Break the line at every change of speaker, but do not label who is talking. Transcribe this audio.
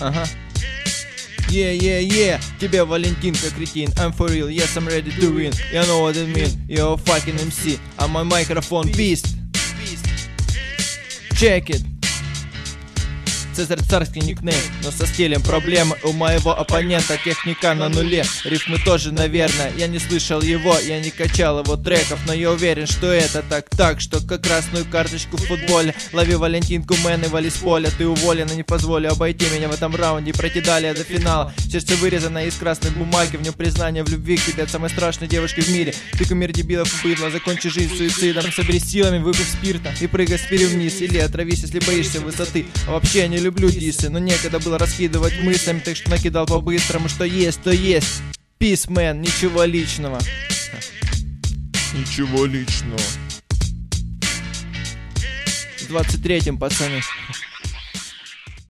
Ага. Yeah, тебе Валентинка кретин. I'm for real, yes I'm ready to win. You know what I mean, you're a fucking MC. I'm a microphone beast. Check it. Цезарь царский никнейм, но со стилем проблемы у моего оппонента. Техника на нуле, рифмы тоже, наверное. Я не слышал его, я не качал его треков, но я уверен, что это так, что как красную карточку в футболе. Лови Валентинку, мэн, и вали с поля. Ты уволен, и не позволю обойти меня в этом раунде и пройти далее до финала. Сердце вырезано из красной бумаги, в нем признание в любви к тебе от самой страшной девушки в мире. Ты кумир дебилов и быдла, закончи жизнь суицидом. Соберись силами, выпив спирта и прыгай с перья вниз. Или отравись, если боишься высоты. А вообще я не люблю дисы, но некогда было раскидывать мыслями, так что накидал по-быстрому. Что есть, то есть. Peace, man, ничего личного.
Ничего личного.
С 23-м, пацаны.